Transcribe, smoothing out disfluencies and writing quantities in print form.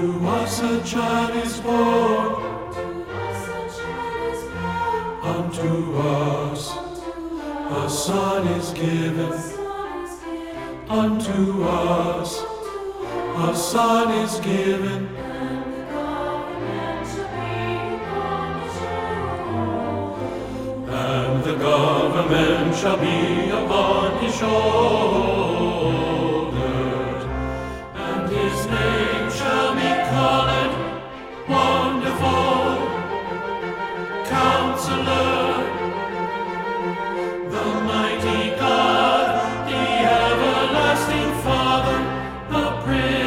To us a child is born, unto us a son is given, unto us a son is given, and the government shall be upon his shoulders, and his name shall be called Wonderful Counselor, the Mighty God, the Everlasting Father, the Prince